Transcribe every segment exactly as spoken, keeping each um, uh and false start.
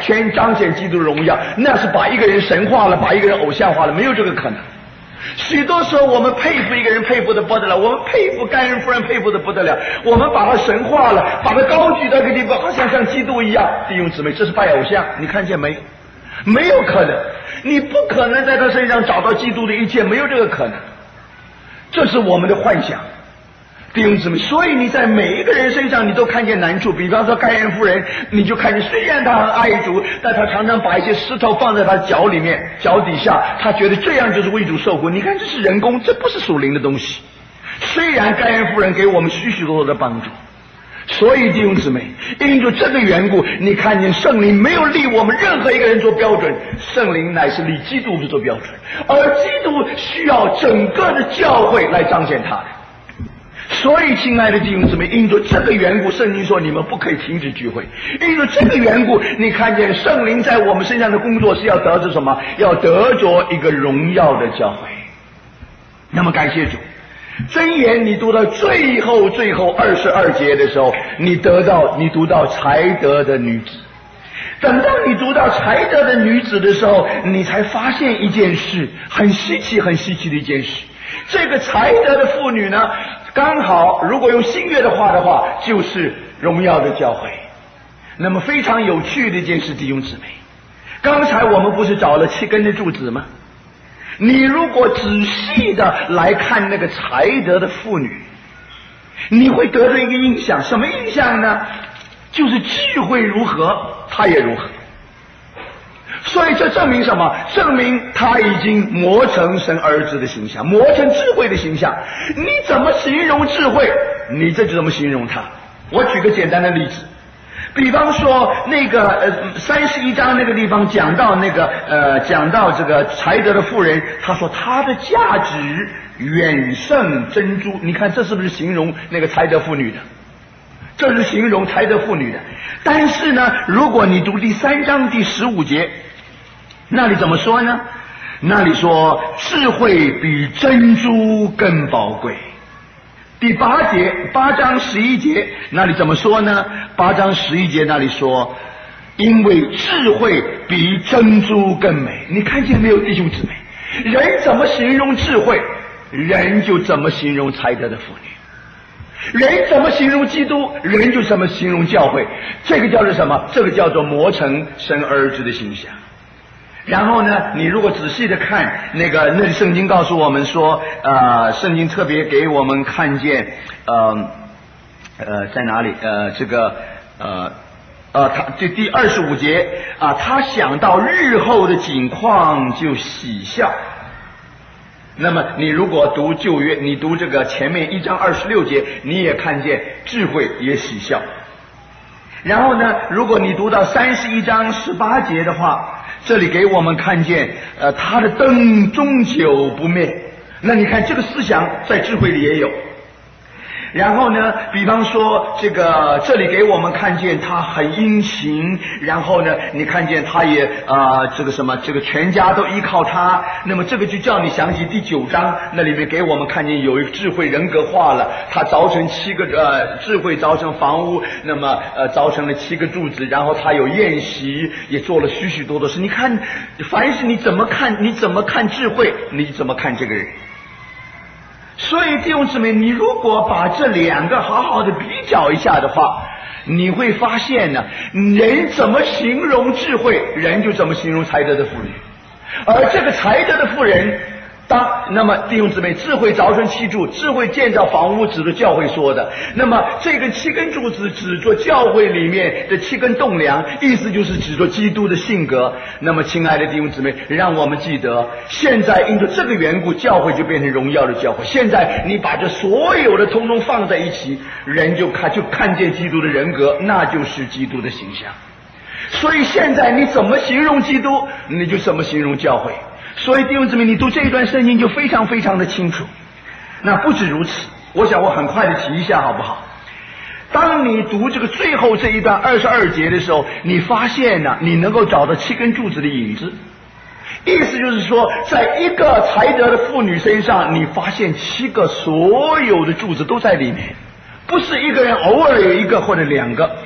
全彰显基督的荣耀，那是把一个人神化了，把一个人偶像化了，没有这个可能。许多时候我们佩服一个人佩服的不得了，我们佩服甘人夫人佩服的不得了，我们把他神化了，把他高举到一个地方，好像像基督一样。弟兄姊妹，这是拜偶像，你看见没有？没有可能，你不可能在他身上找到基督的一切，没有这个可能，这是我们的幻想。弟兄姊妹，所以你在每一个人身上你都看见难处。比方说该人夫人，你就看见虽然他很爱主，但他常常把一些石头放在他脚里面脚底下，他觉得这样就是为主受苦。你看这是人工，这不是属灵的东西。虽然该人夫人给我们许许多多的帮助，所以弟兄姊妹，因着这个缘故，你看见圣灵没有立我们任何一个人做标准，圣灵乃是立基督做标准，而基督需要整个的教会来彰显他的。所以亲爱的弟兄姊妹，因着这个缘故，圣经说你们不可以停止聚会。因着这个缘故，你看见圣灵在我们身上的工作是要得着什么？要得着一个荣耀的教会。那么感谢主，箴言你读到最后最后二十二节的时候，你得到你读到才德的女子。等到你读到才德的女子的时候，你才发现一件事，很稀奇很稀奇的一件事。这个才德的妇女呢，刚好如果用新约的话的话，就是荣耀的教会。那么非常有趣的一件事，弟兄姊妹，刚才我们不是找了七根的柱子吗？你如果仔细的来看那个才德的妇女，你会得到一个印象，什么印象呢？就是智慧如何，她也如何。所以这证明什么？证明他已经磨成神儿子的形象，磨成智慧的形象。你怎么形容智慧，你这就怎么形容他。我举个简单的例子，比方说那个呃三十一章那个地方讲到那个呃讲到这个才德的妇人，他说她的价值远胜珍珠。你看这是不是形容那个才德妇女的？这是形容才德妇女的。但是呢，如果你读第三章第十五节，那里怎么说呢？那里说智慧比珍珠更宝贵。第八节八章十一节那里怎么说呢？八章十一节那里说，因为智慧比珍珠更美。你看见没有，弟兄姊妹？人怎么形容智慧，人就怎么形容才德的妇女。人怎么形容基督，人就怎么形容教会。这个叫做什么？这个叫做磨成神儿子的形象。然后呢，你如果仔细的看那个，那圣经告诉我们说，呃，圣经特别给我们看见，呃，呃，在哪里？呃，这个，呃，呃，他这第二十五节啊，他想到日后的景况就喜笑。那么你如果读旧约，你读这个前面一章二十六节，你也看见智慧也喜笑。然后呢，如果你读到三十一章十八节的话，这里给我们看见呃他的灯终久不灭。那你看这个思想在智慧里也有。然后呢，比方说这个这里给我们看见他很殷勤，然后呢你看见他也啊、呃、这个什么这个全家都依靠他。那么这个就叫你想起第九章，那里面给我们看见有一个智慧人格化了，他凿成七个呃智慧凿成房屋，那么呃凿成了七个柱子，然后他有宴席，也做了许许多多事。你看凡是你怎么看，你怎么看智慧，你怎么看这个人。所以弟兄姊妹，你如果把这两个好好的比较一下的话，你会发现呢，人怎么形容智慧，人就怎么形容才德的妇女。而这个才德的妇人，当那么弟兄姊妹，智慧凿成七柱，智慧建造房屋，指着教会说的。那么这个七根柱子指着教会里面的七根栋梁，意思就是指着基督的性格。那么亲爱的弟兄姊妹，让我们记得，现在因着这个缘故，教会就变成荣耀的教会。现在你把这所有的通通放在一起，人就看就看见基督的人格，那就是基督的形象。所以现在你怎么形容基督，你就怎么形容教会。所以弟兄姊妹，你读这一段圣经就非常非常的清楚。那不止如此，我想我很快的提一下好不好？当你读这个最后这一段二十二节的时候，你发现呢、啊，你能够找到七根柱子的影子。意思就是说，在一个才德的妇女身上，你发现七个所有的柱子都在里面，不是一个人偶尔有一个或者两个。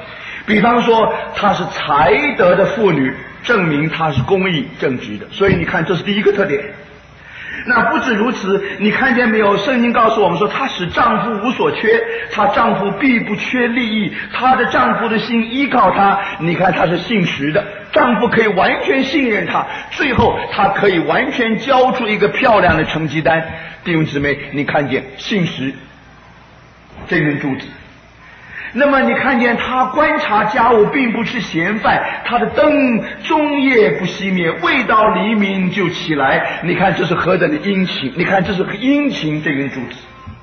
比方说她是才德的妇女，证明她是公义正直的，所以你看这是第一个特点。那不止如此，你看见没有？圣经告诉我们说，她使丈夫无所缺，她丈夫必不缺利益，她的丈夫的心依靠她。你看她是信实的，丈夫可以完全信任她，最后她可以完全交出一个漂亮的成绩单。弟兄姊妹，你看见信实这根柱子。那么你看见他观察家务，并不是闲饭，他的灯终夜不熄灭，未到黎明就起来。你看这是何等的殷勤，你看这是殷勤这根柱子。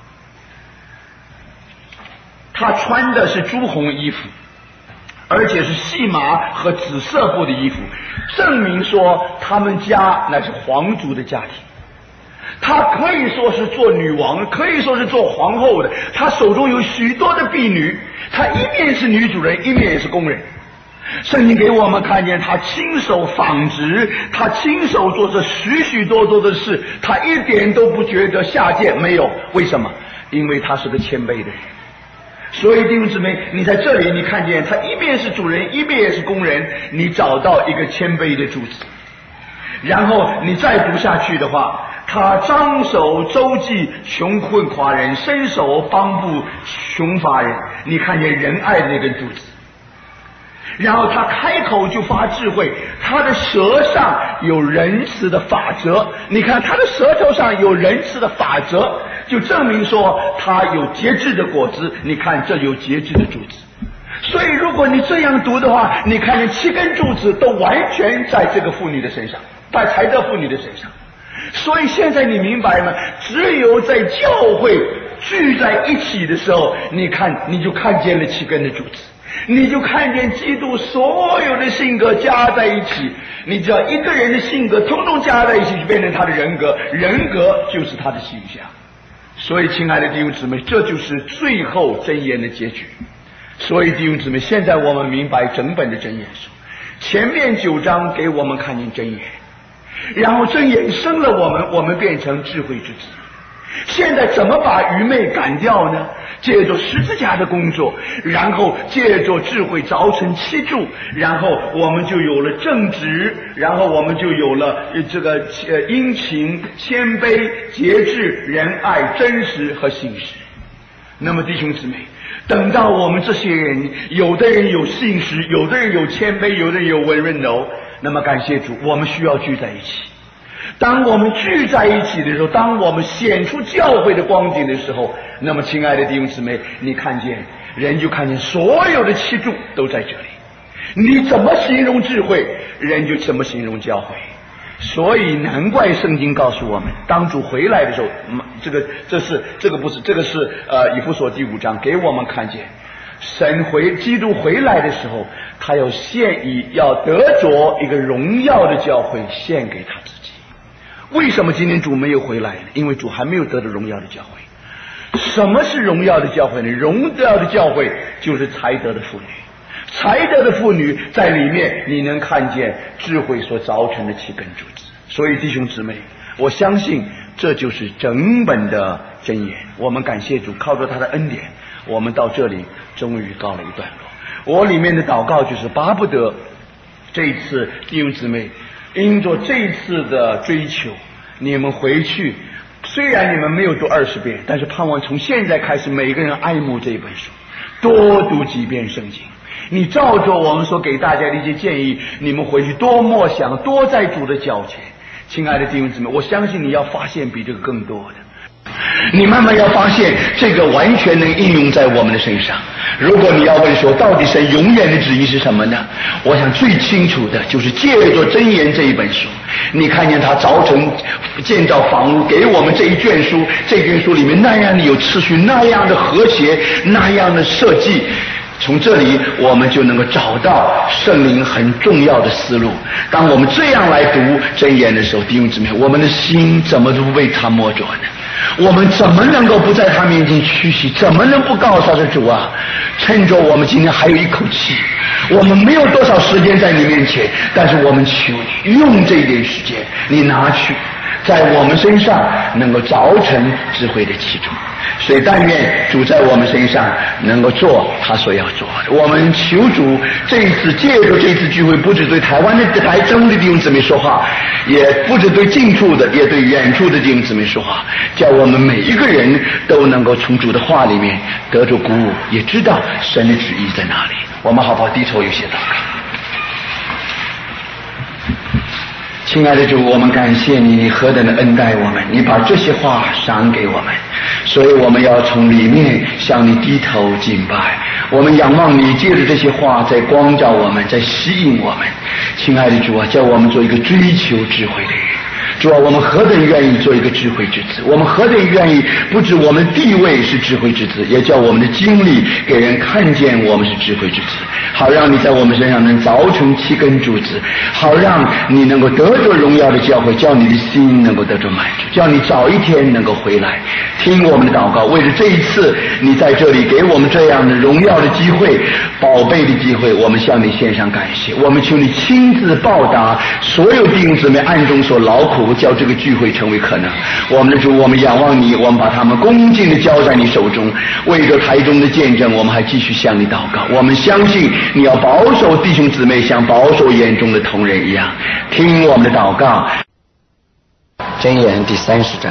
他穿的是朱红衣服，而且是细麻和紫色布的衣服，证明说他们家乃是皇族的家庭。她可以说是做女王，可以说是做皇后的，她手中有许多的婢女，她一面是女主人，一面也是工人。圣经给我们看见她亲手纺织，她亲手做着许许多多的事，她一点都不觉得下贱，没有。为什么？因为她是个谦卑的人。所以弟兄姊妹，你在这里你看见她一面是主人，一面也是工人，你找到一个谦卑的柱子。然后你再读下去的话，他张手周济穷困寡人，伸手帮助穷乏人。你看见仁爱的那根柱子。然后他开口就发智慧，他的舌上有仁慈的法则。你看他的舌头上有仁慈的法则，就证明说他有节制的果子。你看这有节制的柱子。所以如果你这样读的话，你看见七根柱子都完全在这个妇女的身上，在才德妇女的身上。所以现在你明白吗？只有在教会聚在一起的时候，你看你就看见了七根的柱子，你就看见基督所有的性格加在一起。你只要一个人的性格统统加在一起，就变成他的人格，人格就是他的形象。所以亲爱的弟兄姊妹，这就是最后箴言的结局。所以弟兄姊妹，现在我们明白整本的箴言书，前面九章给我们看见箴言，然后箴言生了我们，我们变成智慧之子。现在怎么把愚昧赶掉呢？借着十字架的工作，然后借着智慧凿成七柱，然后我们就有了正直，然后我们就有了这个呃殷勤、谦卑、节制、仁爱、真实和信实。那么弟兄姊妹，等到我们这些人，有的人有信实，有的人有谦卑，有的人有温润柔，那么感谢主，我们需要聚在一起。当我们聚在一起的时候，当我们显出教会的光景的时候，那么亲爱的弟兄姊妹，你看见人就看见所有的七柱都在这里。你怎么形容智慧，人就怎么形容教会。所以难怪圣经告诉我们，当主回来的时候，这个这是这个不是这个是呃以弗所第五章给我们看见，神回基督回来的时候，他要献以要得着一个荣耀的教会献给他自己。为什么今天主没有回来呢？因为主还没有得到荣耀的教会。什么是荣耀的教会呢？荣耀的教会就是才德的妇女。才德的妇女在里面，你能看见智慧所造成的七根柱子。所以弟兄姊妹，我相信这就是整本的箴言。我们感谢主，靠着他的恩典，我们到这里终于告了一段落。我里面的祷告就是巴不得这一次弟兄姊妹因着这一次的追求，你们回去虽然你们没有读二十遍，但是盼望从现在开始每个人爱慕这一本书，多读几遍圣经。你照着我们所给大家的一些建议，你们回去多默想，多在主的脚前。亲爱的弟兄姊妹，我相信你要发现比这个更多的，你慢慢要发现这个完全能应用在我们的身上。如果你要问说到底神永远的旨意是什么呢？我想最清楚的就是借着箴言这一本书，你看见他凿成建造房屋，给我们这一卷书，这卷书里面那样的有秩序，那样的和谐，那样的设计。从这里我们就能够找到圣灵很重要的思路。当我们这样来读箴言的时候，弟兄姊妹，我们的心怎么都不被他摸着呢？我们怎么能够不在他面前屈膝？怎么能不告诉他的主啊，趁着我们今天还有一口气，我们没有多少时间在你面前，但是我们求你用这一点时间，你拿去在我们身上能够凿成智慧的基础。所以但愿主在我们身上能够做他所要做的。我们求主这一次借助这次聚会，不只对台湾的台中的弟兄姊妹说话，也不只对近处的，也对远处的弟兄姊妹说话，叫我们每一个人都能够从主的话里面得着鼓舞，也知道神的旨意在哪里。我们好不好低头有些祷告。亲爱的主，我们感谢你，你何等的恩待我们，你把这些话赏给我们，所以我们要从里面向你低头敬拜。我们仰望你，借着这些话在光照我们，在吸引我们。亲爱的主啊，叫我们做一个追求智慧的人。主啊，我们何等愿意做一个智慧之子，我们何等愿意不止我们地位是智慧之子，也叫我们的经历给人看见我们是智慧之子，好让你在我们身上能凿成七根柱子，好让你能够得着荣耀的教诲，叫你的心能够得着满足，叫你早一天能够回来听我们的祷告。为了这一次你在这里给我们这样的荣耀的机会，宝贝的机会，我们向你献上感谢。我们求你亲自报答所有弟兄姊妹暗中所劳苦，叫这个聚会成为可能。我们的主，我们仰望你，我们把他们恭敬地交在你手中。为着台中的见证，我们还继续向你祷告。我们相信你要保守弟兄姊妹，像保守眼中的同人一样。听我们的祷告。 箴言第三十章。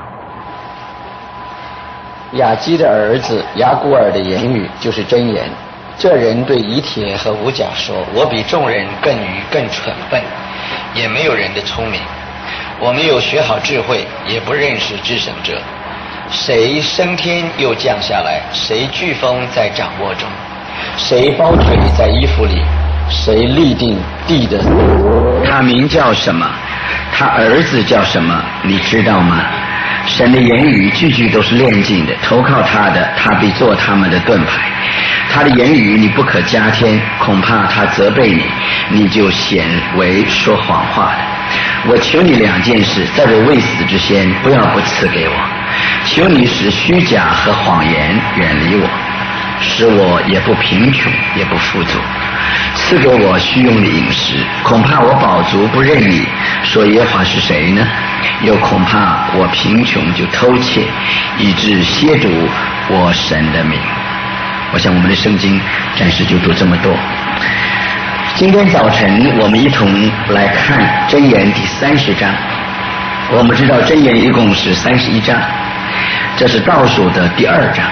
雅基的儿子雅古尔的言语就是箴言。这人对以铁和五甲说：我比众人更愚更蠢笨，也没有人的聪明。我没有学好智慧，也不认识知省者。谁升天又降下来？谁飓风在掌握中？谁包腿在衣服里？谁立定地的？ 他名叫什么？他儿子叫什么？你知道吗？神的言语句句都是炼净的，投靠他的，他必做他们的盾牌。他的言语你不可加添，恐怕他责备你，你就显为说谎话的。我求你两件事，在我未死之前，不要不赐给我。求你使虚假和谎言远离我，使我也不贫穷，也不富足。赐给我虚用的饮食，恐怕我饱足不认你，说耶和华是谁呢？又恐怕我贫穷就偷窃，以致亵渎我神的名。我想我们的圣经暂时就读这么多。今天早晨我们一同来看箴言第三十章。我们知道箴言一共是三十一章，这是倒数的第二章。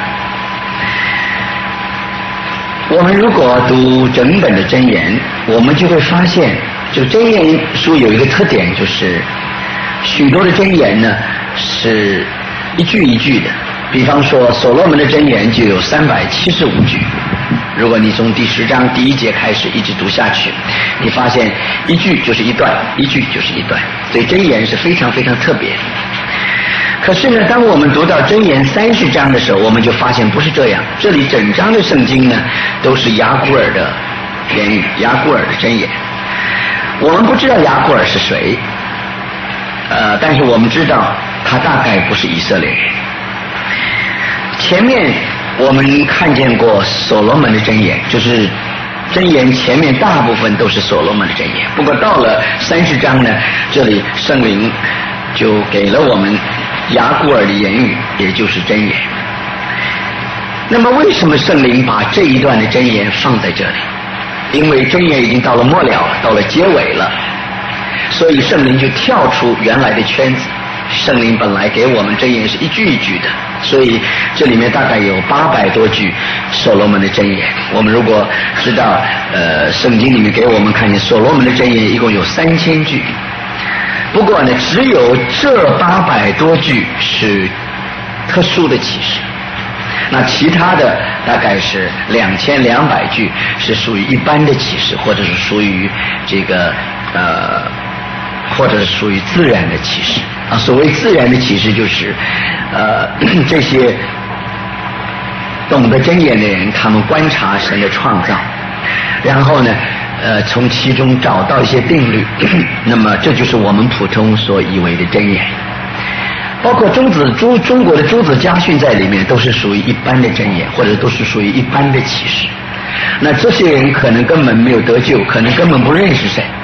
我们如果读整本的箴言，我们就会发现这个箴言书有一个特点，就是许多的箴言呢是一句一句的。比方说所罗门的箴言就有三百七十五句，如果你从第十章第一节开始一直读下去，你发现一句就是一段，一句就是一段，所以箴言是非常非常特别的。可是呢，当我们读到箴言三十章的时候，我们就发现不是这样。这里整章的圣经呢都是雅古尔的言语，雅古尔的箴言。我们不知道雅古尔是谁，呃，但是我们知道他大概不是以色列人。前面我们看见过所罗门的箴言，就是箴言前面大部分都是所罗门的箴言。不过到了三十章呢，这里圣灵就给了我们雅古尔的言语，也就是箴言。那么为什么圣灵把这一段的箴言放在这里？因为箴言已经到了末了了，到了结尾了，所以圣灵就跳出原来的圈子。圣灵本来给我们箴言是一句一句的，所以这里面大概有八百多句所罗门的箴言。我们如果知道呃圣经里面给我们看见所罗门的箴言一共有三千句，不过呢只有这八百多句是特殊的启示，那其他的大概是两千两百句是属于一般的启示，或者是属于这个呃或者是属于自然的启示啊。所谓自然的启示，就是呃这些懂得箴言的人，他们观察神的创造，然后呢呃从其中找到一些定律，那么这就是我们普通所以为的箴言。包括中子中中国的诸子家训在里面都是属于一般的箴言，或者都是属于一般的启示。那这些人可能根本没有得救，可能根本不认识神，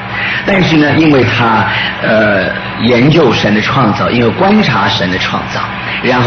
但是呢，因为他呃研究神的创造，因为观察神的创造，然后